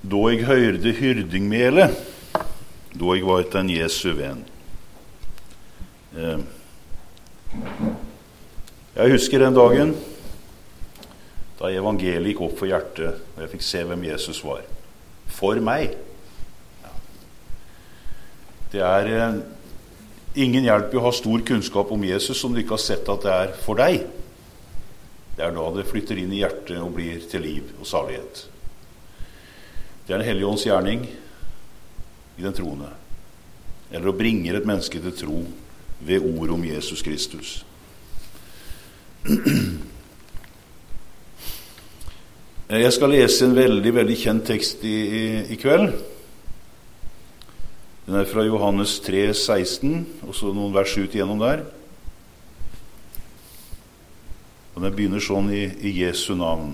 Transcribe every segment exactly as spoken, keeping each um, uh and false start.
Då jeg hørte hyrdingmele, då jeg var en Jesu venn. Jeg husker den dagen da evangeliet gikk opp for hjertet, og jeg fikk se hvem Jesus var. For meg. Det er ingen hjelp i å ha stor kunnskap om Jesus om du ikke har sett at det er for deg. Det er da det flytter inn i hjertet og blir til liv og salighet. Det er en hellige ånds gjerning i den troende, eller å bringe et menneske til tro ved ord om Jesus Kristus. Jeg skal lese en veldig, veldig kjent tekst i, i, i kveld. Den er fra Johannes tre seksten, og så noen vers ut igjennom der. Og den begynner sånn i, i Jesu navn.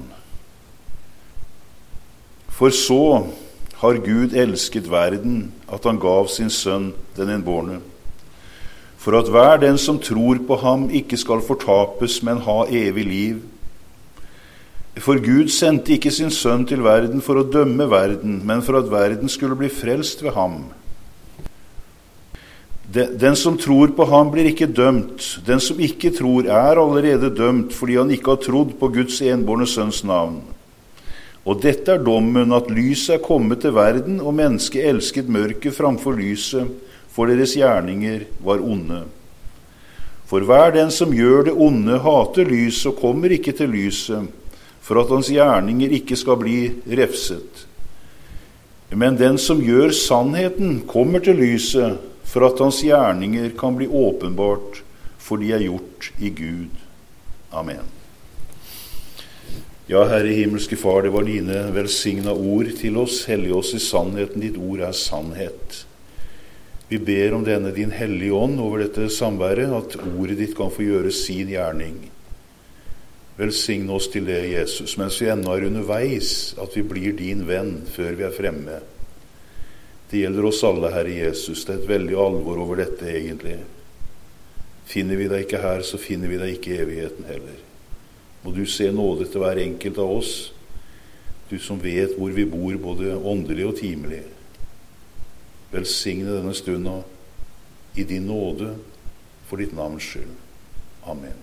For så har Gud elsket verden, at han gav sin sønn, den enbårne, for at hver den som tror på ham ikke skal fortapes, men ha evig liv. For Gud sendte ikke sin sønn til verden for å dømme verden, men for at verden skulle bli frelst ved ham. Den som tror på ham blir ikke dømt. Den som ikke tror er allerede dømt, fordi han ikke har trodd på Guds enbårne sønns navn. Og dette er dommen, at lyset er kommet til verden, og mennesket elsket mørket framfor lyset, for deres gjerninger var onde. For hver den som gjør det onde, hater lyset og kommer ikke til lyset, for at hans gjerninger ikke skal bli refset. Men den som gjør sannheten, kommer til lyset, for at hans gjerninger kan bli åpenbart, for de er gjort i Gud. Amen. Ja, Herre himmelske Far, det var dine velsigna ord til oss. Hellig oss i sannheten, ditt ord er sannhet. Vi ber om denne din hellige ånd over dette samværet, at ordet ditt kan få gjøre sin gjerning. Velsigne oss til det, Jesus, mens vi ennå er underveis, at vi blir din venn før vi er fremme. Det gjelder oss alle, Herre Jesus. Det er et veldig alvor over dette egentlig. Finner vi deg ikke her, så finner vi deg ikke i evigheten heller. Må du se nåde til hver enkelt av oss, du som vet hvor vi bor, både åndelig og timelig. Velsigne denne stunden i din nåde for ditt navns skyld. Amen.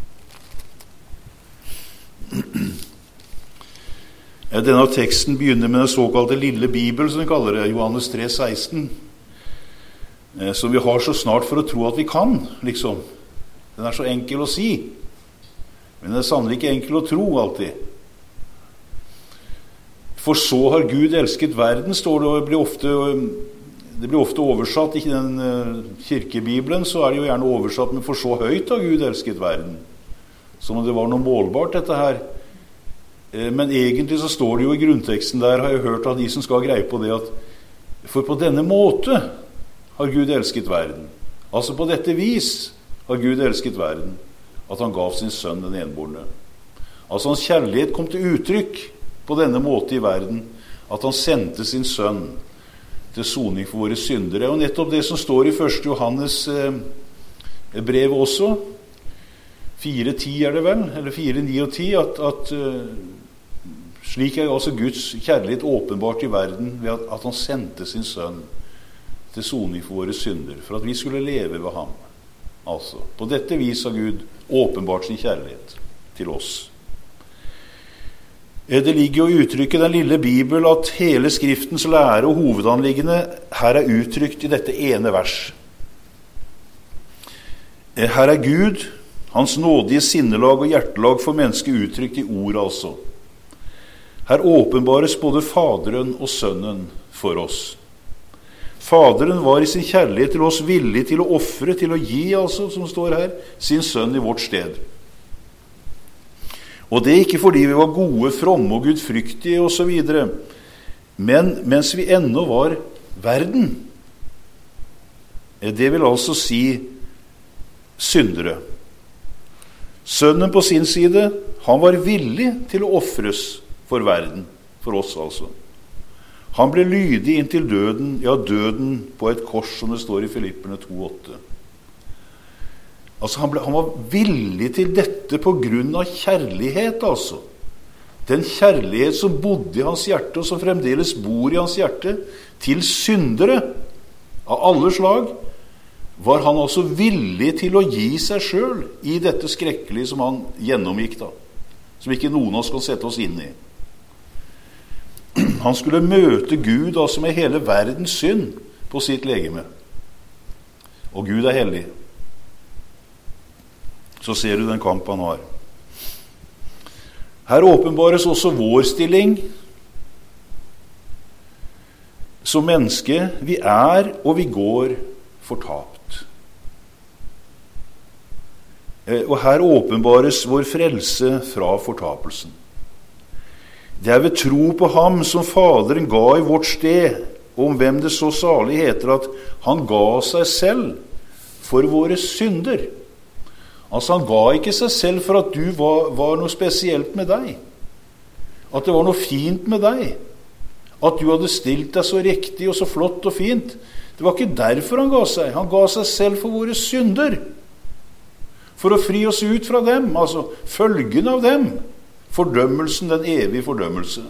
Denne teksten begynner med den såkalte lille Bibel, som vi kaller det, Johannes tre seksten, som vi har så snart for å tro at vi kan, liksom. Den er så enkel å si, men den er sannelig ikke enkel å tro alltid. For så har Gud elsket verden, står det, og det blir ofte, det blir ofte oversatt, ikke den kirkebibelen, så er det jo gjerne oversatt med for så høyt har Gud elsket verden. Som om det var noe målbart, dette her. Men egentlig så står det jo i grunnteksten der, har jeg hørt av de som skal greie på det, at for på denne måte har Gud elsket verden. Altså på dette vis har Gud elsket verden, at han gav sin sønn den enbårne. Altså hans kjærlighet kom til uttrykk på denne måte i verden, at han sendte sin sønn til soning for våre syndere. Og nettopp det som står i første Johannes brev også, fire ti er det vel, eller fire ni og ti, at, at slik er altså Guds kjærlighet åpenbart i verden ved at, at han sendte sin sønn til soning for våre synder, for at vi skulle leve ved ham. Altså, på dette vis har Gud åpenbart sin kjærlighet til oss. Det ligger jo i uttrykket den lille Bibel at hele skriftens lære og hovedanliggende her er uttrykt i dette ene vers. Her er Gud, hans nådige sinnelag og hjertelag for mennesket uttrykt i ord altså. Her åpenbares både Faderen og Sønnen for oss. Faderen var i sin kjærlighet til oss villig til å offre, til å gi, altså, som står her, sin sønn i vårt sted. Og det er ikke fordi vi var gode, fromme og gudfryktige og så videre, men mens vi ennå var verden. Det vil altså si syndere. Sønnen på sin side, han var villig til å offres for verden, for oss altså. Han ble lydig inntil døden, ja døden på et kors, som det står i Filipperne to åtte. Altså han, ble, han var villig til dette på grunn av kjærlighet, altså. Den kjærlighet som bodde i hans hjerte, og som fremdeles bor i hans hjerte, til syndere av alle slag, var han altså villig til å gi seg selv i dette skrekkelige som han gjennomgikk da, som ikke noen av oss kan sette oss inn i. Han skulle møte Gud altså med hele verdens synd på sitt legeme. Og Gud er hellig. Så ser du den kamp han har. Her åpenbares også vår stilling som menneske. Vi er og vi går fortapt. Og her åpenbares vår frelse fra fortapelsen. Det er ved tro på ham som Faderen ga i vårt sted, om hvem det så salig heter at han ga seg selv for våre synder. Altså han ga ikke seg selv for at du var, var noe spesielt med deg, at det var noe fint med deg, at du hadde stilt deg så riktig og så flott og fint. Det var ikke derfor han ga seg. Han ga seg selv for våre synder, for å fri oss ut fra dem, altså følgen av dem. Fordømmelsen, den evige fordømmelse.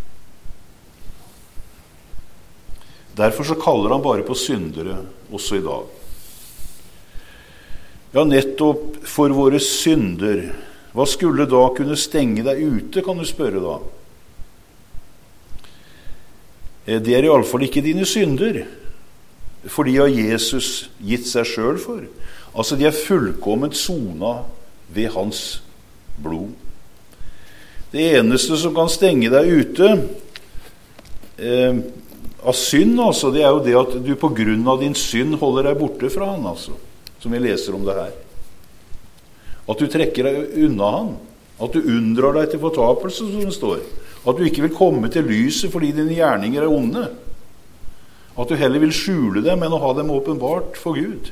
Derfor så kaller han bare på syndere også i dag. Ja, nettopp for våre synder. Hva skulle da kunne stenge deg ute, kan du spørre da? Det er i alle fall ikke dine synder, for de har Jesus gitt seg selv for. Altså, de er fullkomment sona ved hans blod. Det eneste som kan stenge deg ute eh, av synd, altså, det er jo det at du på grunn av din synd holder deg borte fra han, altså, som vi leser om det her. At du trekker deg unna han, at du unndrar deg til fortapelse, som det står. At du ikke vil komme til lyset fordi dine gjerninger er onde. At du heller vil skjule dem enn å ha dem åpenbart for Gud.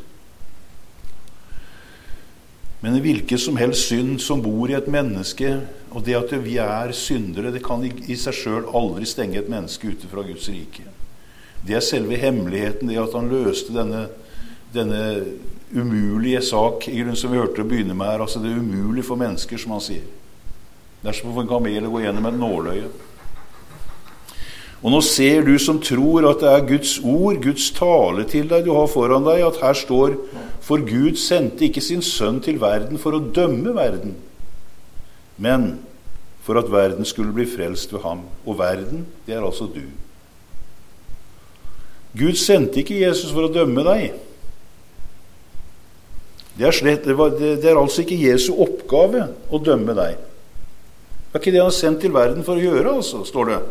Men hvilken som helst synd som bor i et menneske, og det at vi er syndere, det kan i seg selv aldri stenge et menneske ute fra Guds rike. Det er selve hemmeligheten, det at han løste denne, denne umulige sak, i grunn som vi hørte å begynne med her, altså det er umulig for mennesker, som han sier. Det er som for en kamel å gå gjennom et nåløye. Og nå ser du som tror at det er Guds ord, Guds tale til deg du har foran deg, at her står: for Gud sendte ikke sin sønn til verden for å dømme verden, men for at verden skulle bli frelst ved ham. Og verden, det er altså du. Gud sendte ikke Jesus for å dømme deg. Det er, slett, det, var, det, det er altså ikke Jesu oppgave å dømme deg. Det er ikke det han har sendt til verden for å gjøre, altså, står det.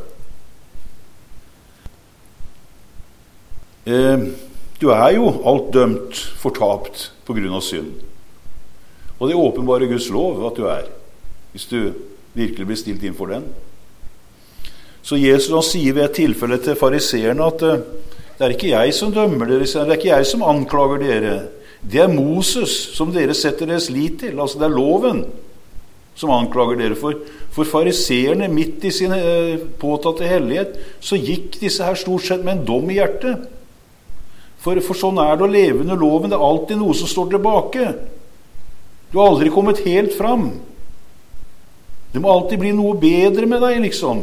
Eh, du er jo alt dømt fortapt på grunn av synd. Og det er åpenbare Guds lov at du er, hvis du virkelig blir stilt inn for den. Så Jesus han sier ved et tilfelle til fariseerne at eh, det er ikke jeg som dømmer dere, det er ikke jeg som anklager dere. Det er Moses som dere setter deres lit til, altså det er loven som anklager dere for. For fariseerne, midt i sin eh, påtatte hellighet, så gikk disse her stort sett med en dom i hjertet. For, for sånn er det å leve under loven, det er alltid noe som står tilbake. Du har aldri kommet helt fram. Det må alltid bli noe bedre med deg, liksom.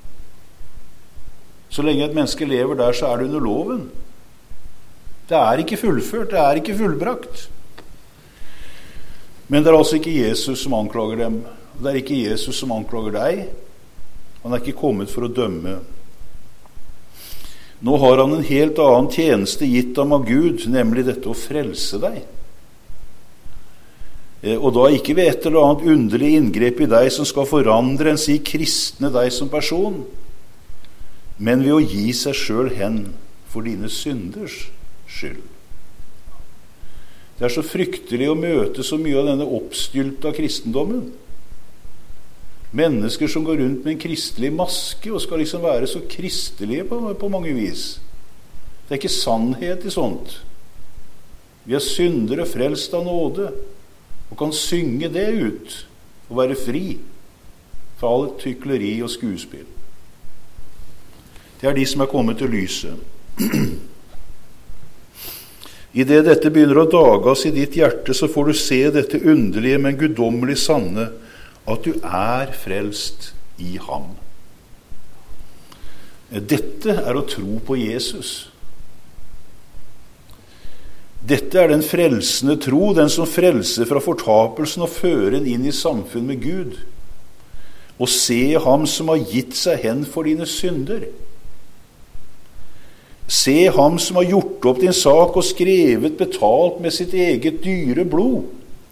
Så lenge et menneske lever der, så er det under loven. Det er ikke fullført, det er ikke fullbrakt. Men det er altså ikke Jesus som anklager dem. Det er ikke Jesus som anklager deg. Han er ikke kommet for å dømme. Nå har han en helt annen tjeneste gitt ham av Gud, nemlig dette å frelse deg. Og da ikke ved et eller annet underlig inngrep i deg som skal forandre en si kristne deg som person, men ved å gi seg selv hen for dine synders skyld. Det er så fryktelig å møte så mye av denne oppstylta kristendommen. Mennesker som går rundt med en kristelig maske og skal liksom være så kristelige på, på mange vis. Det er ikke sannhet i sånt. Vi er syndere frelst av nåde og kan synge det ut og være fri fra alt hykleri og skuespill. Det er de som er kommet til lyset. I det dette begynner å dagas i ditt hjerte, så får du se dette underlige, men guddommelig sanne, at du er frelst i ham. Dette er å tro på Jesus. Dette er den frelsende tro, den som frelser fra fortapelsen og fører en inn i samfunn med Gud. Og se ham som har gitt seg hen for dine synder. Se ham som har gjort opp din sak og skrevet betalt med sitt eget dyre blod.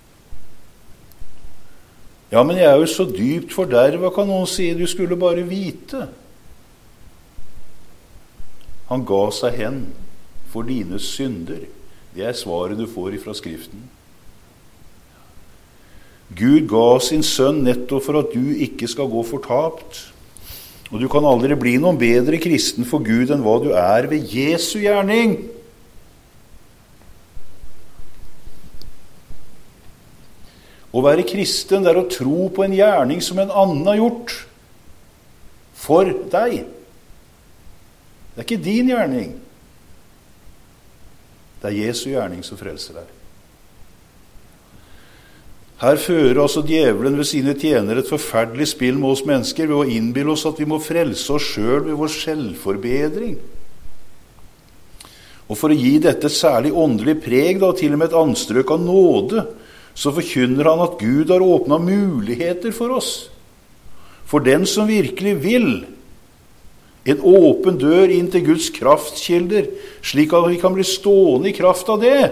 Ja, men jeg er jo så dypt forderva, kan noen si, du skulle bare vite. Han ga seg hen for dine synder. Det er svaret du får ifra Skriften. Gud ga sin sønn nettopp for at du ikke skal gå fortapt. Og du kan aldri bli noen bedre kristen for Gud enn hva du er ved Jesu gjerning. Å være kristen er å tro på en gjerning som en annen har gjort for deg. Det er ikke din gjerning. Det er Jesu gjerning som frelser deg. Her fører altså djevelen ved sine tjenere et forferdelig spill med oss mennesker ved å innbille oss at vi må frelse oss selv ved vår selvforbedring. Og for å gi dette et særlig åndelig preg, da til og med et anstrøk av nåde, så forkynner han at Gud har åpnet muligheter for oss. For den som virkelig vil, en åpen dør inn til Guds kraftkilder, slik at vi kan bli stående i kraft av det.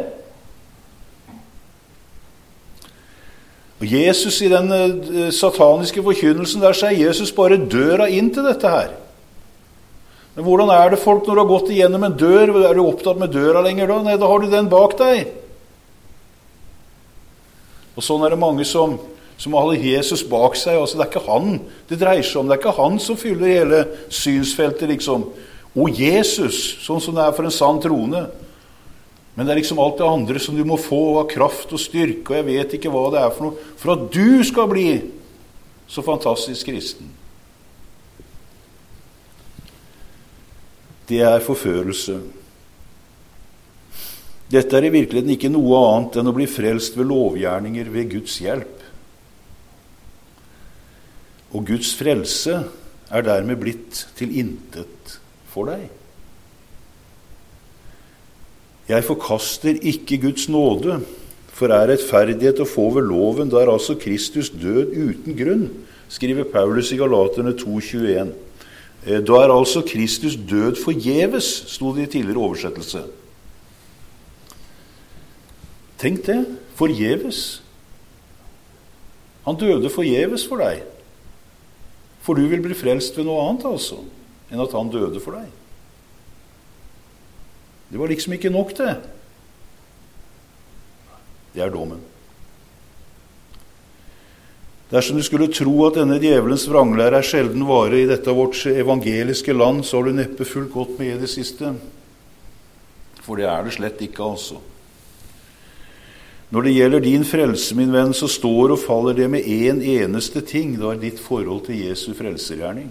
Og Jesus i den sataniske forkynnelsen, der sier Jesus bare døra inn til dette her. Men hvordan er det folk når du har gått igjennom en dør? Er du opptatt med døra lenger da? Nei, da har du den bak deg. Og sånn er det mange som, som har Jesus bak seg. Altså, det er ikke han det dreier seg om. Det er ikke han som fyller hele synsfeltet, liksom. Og Jesus, sånn som det er for en sann trone. Men det er liksom alt det andre som du må få av kraft og styrke, og jeg vet ikke hva det er for noe, for at du skal bli så fantastisk kristen. Det er forførelse. Dette er i virkeligheten ikke noe annet enn å bli frelst ved lovgjerninger ved Guds hjelp. Og Guds frelse er dermed blitt til intet for deg. Jeg forkaster ikke Guds nåde, for er rettferdighet å få ved loven, da er altså Kristus død uten grunn, skriver Paulus i Galaterne to tjueen. Da er altså Kristus død forgjeves, sto det i tidligere oversettelse. Tenk det, forgjeves. Han døde forgjeves for deg. For du vil bli frelst ved noe annet altså, enn at han døde for deg. Det var liksom ikke nok det. Det er dommen. Dersom du skulle tro at denne djevelens vranglære er sjelden vare i dette vårt evangeliske land, så har du neppe fulgt godt med i det siste. For det er det slett ikke, altså. Når det gjelder din frelse, min venn, så står og faller det med en eneste ting. Det er ditt forhold til Jesu frelsergjerning.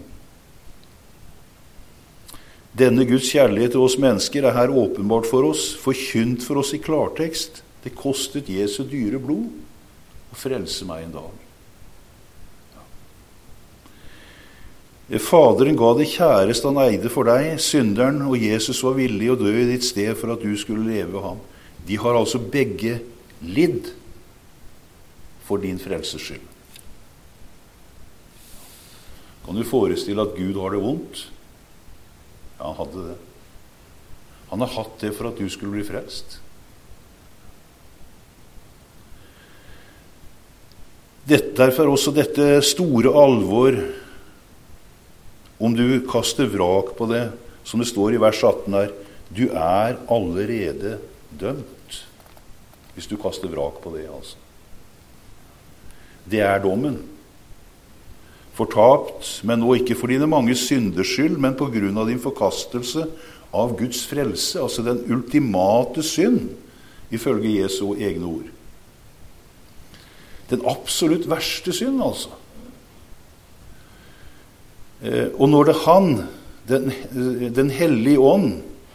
Denne Guds kjærlighet til oss mennesker er her åpenbart for oss, forkynt for oss i klartekst. Det kostet Jesu dyre blod å frelse meg en dag. Ja. Faderen ga det kjæreste han eide for deg, synderen, og Jesus var villig å dø i ditt sted for at du skulle leve ham. De har altså begge lidd for din frelses skyld. Kan du forestille at Gud har det vondt? Ja, han hadde det. Han har hatt det for at du skulle bli frelst. Dette, derfor også dette store alvor, om du kaster vrak på det, som det står i vers atten her, du er allerede dømt, hvis du kaster vrak på det, altså. Det er dommen. Fortapt, men nå ikke for dine mange synders skyld, men på grunn av din forkastelse av Guds frelse, altså den ultimate synd, ifølge Jesu egne ord. Den absolutt verste synd, altså. Og når det han, den, den hellige ånd,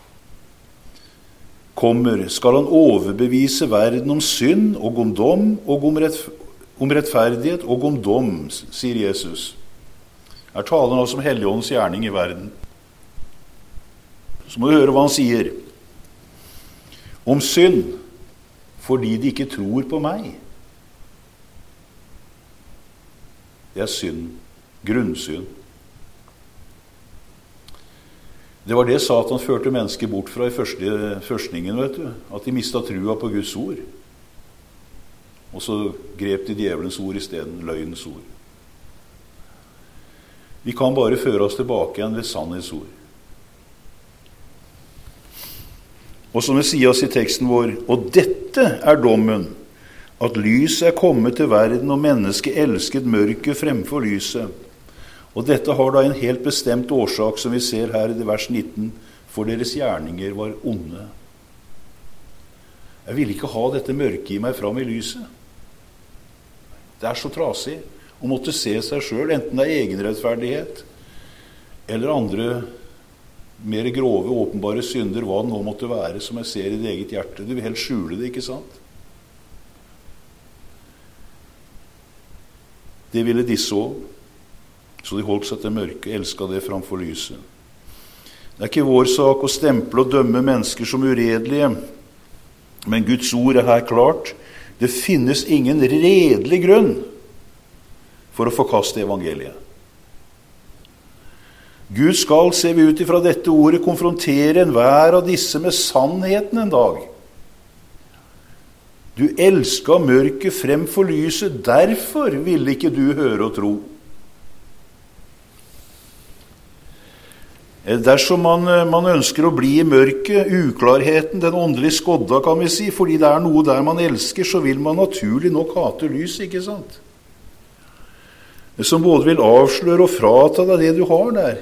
kommer, skal han overbevise verden om synd og om dom og om rettferdighet. Om rettferdighet og om dom, sier Jesus. Her taler han altså om Helligåndens gjerning i verden. Så må du høre hva han sier. Om synd, fordi de ikke tror på meg. Det er synd. Grunnsynd. Det var det Satan førte mennesker bort fra i første, førstningen, vet du. At de mistet trua på Guds ord. Og så grep de djevelens ord i stedet, løgnens ord. Vi kan bare føre oss tilbake igjen ved sannhetsord. Og som det sies i teksten vår, og dette er dommen, at lyset er kommet til verden, og mennesket elsket mørket fremfor lyset. Og dette har da en helt bestemt årsak, som vi ser her i vers nitten, for deres gjerninger var onde. Jeg vil ikke ha dette mørket i meg fram i lyset. Det er så trasig å måtte se seg selv, enten det er egenrettferdighet, eller andre mer grove, åpenbare synder, hva det nå måtte være, som jeg ser i det eget hjerte. Du vil helt skjule det, ikke sant? Det ville disse også. Så de holdt seg til mørket, elsket det framfor lyset. Det er ikke vår sak å stemple og dømme mennesker som uredelige, men Guds ord er her klart. Det finnes ingen redelig grunn for å forkaste evangeliet. Gud skal, ser vi ut ifra dette ordet, konfrontere enhver av disse med sannheten en dag. Du elsket mørket fremfor lyset, derfor ville ikke du høre og tro. Dersom man, man ønsker å bli i mørket, uklarheten, den åndelige skodda, kan vi si, fordi det er noe der man elsker, så vil man naturlig nok hate lys, ikke sant? Som både vil avsløre og frata deg det du har der.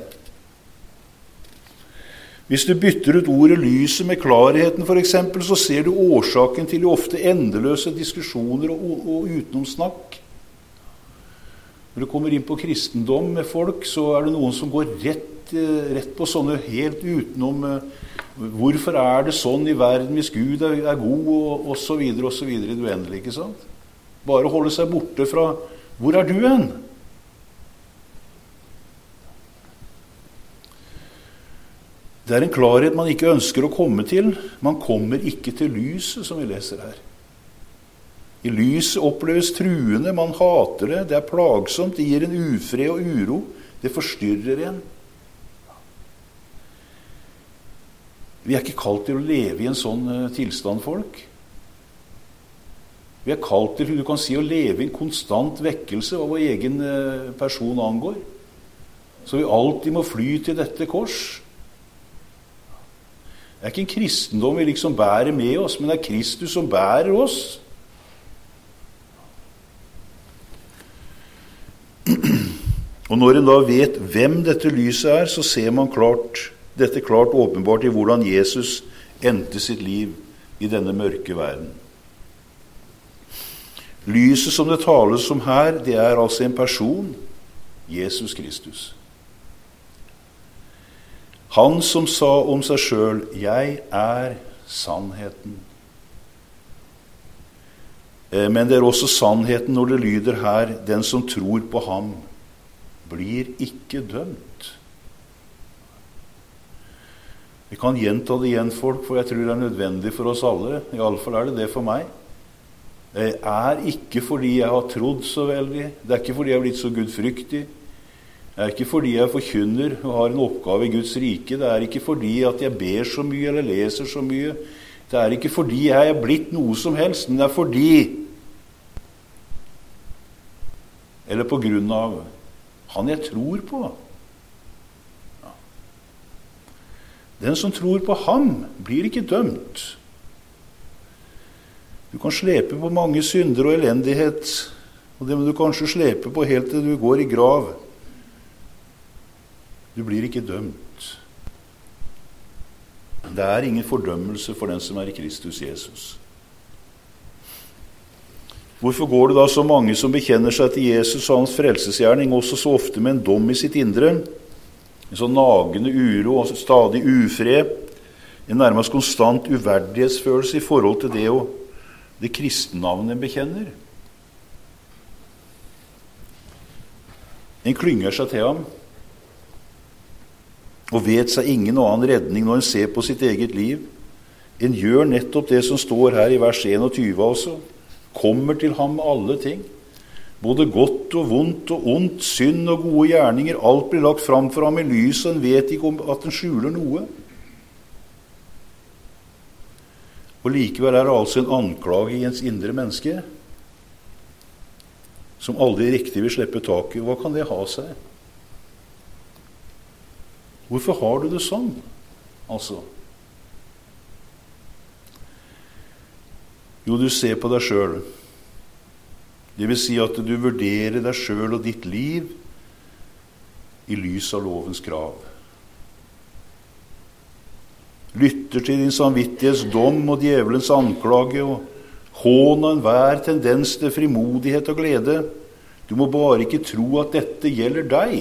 Hvis du bytter ut ordet lyset med klarheten, for eksempel, så ser du årsaken til de ofte endeløse diskusjoner og, og utenomsnakk. Når du kommer inn på kristendom med folk, så er det noen som går rett, rett på sånne helt utenom hvorfor er det sånn i verden hvis Gud er, er god, og, og så videre, og så videre i det uendelige, ikke sant? Bare holde seg borte fra hvor er du hen? Det er en klarhet man ikke ønsker å komme til. Man kommer ikke til lyset, som vi leser her. I lyset oppleves truende, man hater det, det er plagsomt, det gir en ufred og uro, det forstyrrer en. Vi er ikke kalt til å leve i en sånn tilstand, folk. Vi er kalt til, du kan si, å leve i en konstant vekkelse av vår egen person angår. Så vi alltid må fly til dette kors. Det er ikke en kristendom vi liksom bærer med oss, men det er Kristus som bærer oss. Og når en da vet hvem dette lyset er, så ser man klart, dette klart åpenbart i hvordan Jesus endte sitt liv i denne mørke verden. Lyset som det tales om her, det er altså en person, Jesus Kristus. Han som sa om seg selv, jeg er sannheten. Men det er også sannheten når det lyder her, den som tror på ham, blir ikke dømt. Vi kan gjenta det igjen, folk, for jeg tror det er nødvendig for oss alle. I alle fall er det det for meg. Det er ikke fordi jeg har trodd så veldig. Det er ikke fordi jeg har blitt så gudfryktig. Det er ikke fordi jeg forkynner og har en oppgave i Guds rike. Det er ikke fordi at jeg ber så mye eller leser så mye. Det er ikke fordi jeg er blitt noe som helst, men det er fordi, eller på grunn av han jeg tror på. Ja. Den som tror på ham blir ikke dømt. Du kan slepe på mange synder og elendighet, og det må du kanskje slepe på helt til du går i grav. Du blir ikke dømt. Det er ingen fordømmelse for den som er i Kristus Jesus. Hvorfor går det da så mange som bekjenner seg til Jesus og hans frelsesgjerning, også så ofte med en dom i sitt indre? En sånn nagende uro og stadig ufred, en nærmest konstant uverdighetsfølelse i forhold til det og det kristennavnet bekjenner. En klynger seg til ham, og vet seg ingen annen redning når en ser på sitt eget liv. En gjør nettopp det som står her i vers enogtyve også. Kommer til ham med alle ting. Både godt og vondt og ondt, synd og gode gjerninger. Alt blir lagt fram for ham i lys, og en vet ikke om at en skjuler noe. Og likevel er det altså en anklage i ens indre menneske som aldri riktig vil slippe taket. Hva kan det ha seg? Hvorfor har du det sånn? Altså. Jo, du ser på deg selv. Det vil si at du vurderer deg selv og ditt liv i lys av lovens krav. Lytter til din samvittighets dom og djevelens anklage og hån og enhver tendens til frimodighet og glede. Du må bare ikke tro at dette gjelder deg.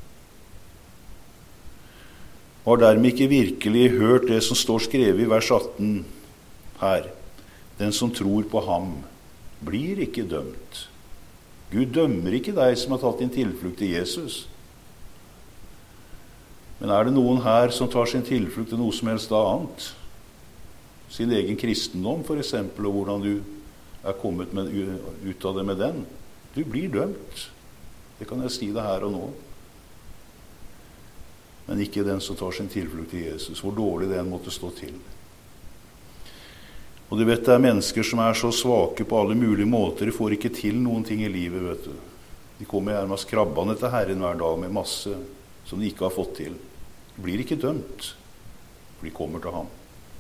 Har dermed ikke virkelig hørt det som står skrevet i vers atten her. Den som tror på ham, blir ikke dømt. Gud dømmer ikke deg som har tatt din tilflukt til Jesus. Men er det noen her som tar sin tilflukt til noe som helst annet? Sin egen kristendom, for eksempel, og hvordan du er kommet med, ut av det med den? Du blir dømt. Det kan jeg si det her og nå. Men ikke den som tar sin tilflukt til Jesus, hvor dårlig den måtte stå til. Og du vet, det er mennesker som er så svake på alle mulige måter, de får ikke til noen ting i livet, vet du. De kommer nærmest krabbende til Herren hver dag med masse som de ikke har fått til. De blir ikke dømt, for de kommer til ham.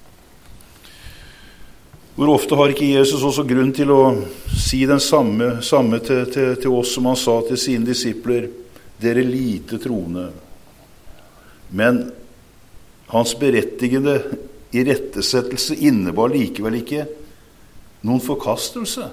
Hvor ofte har ikke Jesus også grunn til å si den samme, samme til, til, til oss som han sa til sine disipler, dere lite troende. Men hans berettigende irettesettelse innebar likevel ikke noen forkastelse.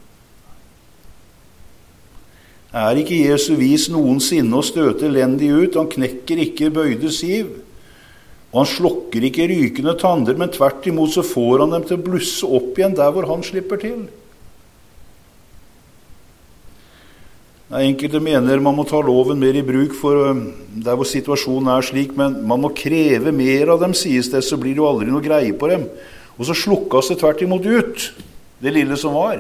Er ikke Jesu vis noensinne å støte elendig ut? Han knekker ikke bøyde siv. Og han slokker ikke rykende tander, men tvert imot så får han dem til å blusse opp igjen der hvor han slipper til. Enkelte mener man må ta loven mer i bruk for der hvor situasjonen er slik, men man må kreve mer av dem, sies det, så blir det jo aldri noe greie på dem. Og så slukkas det tvert imot ut, det lille som var.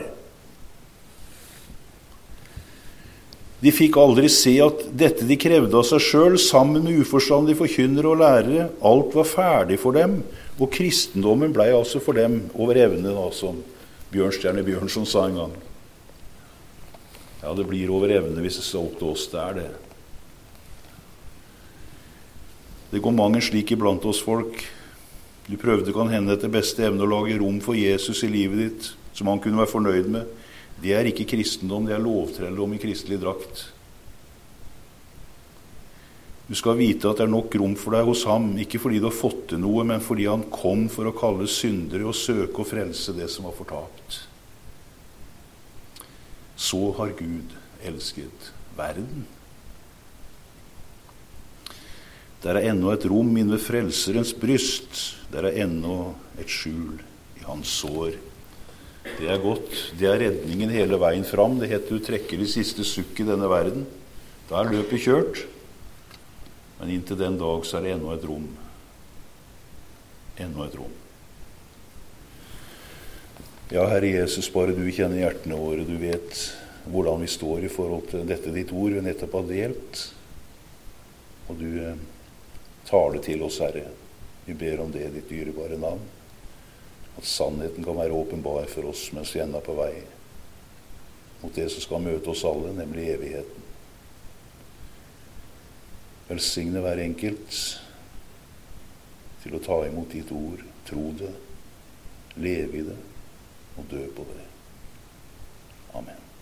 De fikk aldri se at dette de krevde av seg selv, sammen med uforstandige forkynnere og lærere, alt var ferdig for dem, og kristendommen ble altså for dem over evne, da, som Bjørnstjerne Bjørnson sa en gang. Ja, det blir over evne hvis det står opp til oss, det er det. Det går mange slik iblant oss folk. Du prøvde kan hende etter beste evne å lage rom for Jesus i livet ditt, som han kunne være fornøyd med. Det er ikke kristendom, det er lovtrelldom i kristelig drakt. Du skal vite at det er nok rom for deg hos ham, ikke fordi du har fått til noe, men fordi han kom for å kalle syndere og søke og frelse det som var fortapt. Så har Gud elsket verden. Der er ennå et rom inne ved frelserens bryst. Der er ennå et skjul i hans sår. Det er godt. Det er redningen hele veien fram. Det heter du trekker de siste sukk i denne verden. Da er løpet kjørt. Men inntil den dag så er det ennå et rom. Ennå et rom. Ja, Herre Jesus, bare du kjenner hjertene våre. Du vet hvordan vi står i forhold til dette ditt ord vi nettopp har delt. Og du eh, taler til oss, Herre. Vi ber om det i ditt dyrebare navn. At sannheten kan være åpenbar for oss mens vi ender på vei mot det som skal møte oss alle, nemlig evigheten. Velsigne hver enkelt til å ta imot ditt ord, tro det, leve i det og dø på det. Amen.